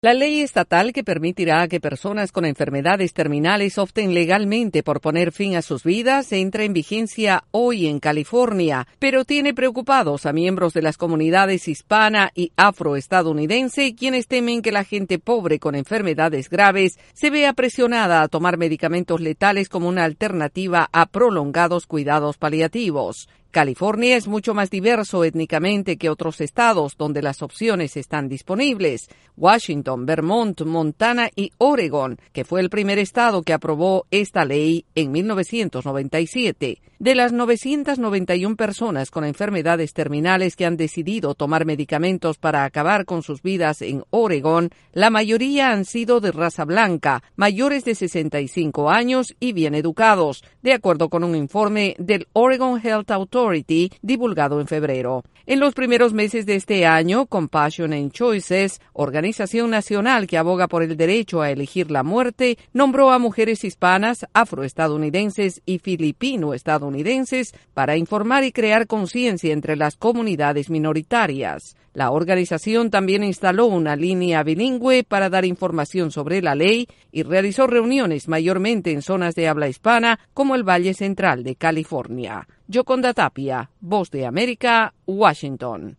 La ley estatal que permitirá que personas con enfermedades terminales opten legalmente por poner fin a sus vidas entra en vigencia hoy en California, pero tiene preocupados a miembros de las comunidades hispana y afroestadounidense, quienes temen que la gente pobre con enfermedades graves se vea presionada a tomar medicamentos letales como una alternativa a prolongados cuidados paliativos. California es mucho más diverso étnicamente que otros estados donde las opciones están disponibles. Washington, Vermont, Montana y Oregon, que fue el primer estado que aprobó esta ley en 1997. De las 991 personas con enfermedades terminales que han decidido tomar medicamentos para acabar con sus vidas en Oregon, la mayoría han sido de raza blanca, mayores de 65 años y bien educados, de acuerdo con un informe del Oregon Health Authority divulgado en febrero. En los primeros meses de este año, Compassion and Choices, organización nacional que aboga por el derecho a elegir la muerte, nombró a mujeres hispanas, afroestadounidenses y filipino-estadounidenses para informar y crear conciencia entre las comunidades minoritarias. La organización también instaló una línea bilingüe para dar información sobre la ley y realizó reuniones mayormente en zonas de habla hispana como el Valle Central de California. Yoconda Tapia, Voz de América, Washington.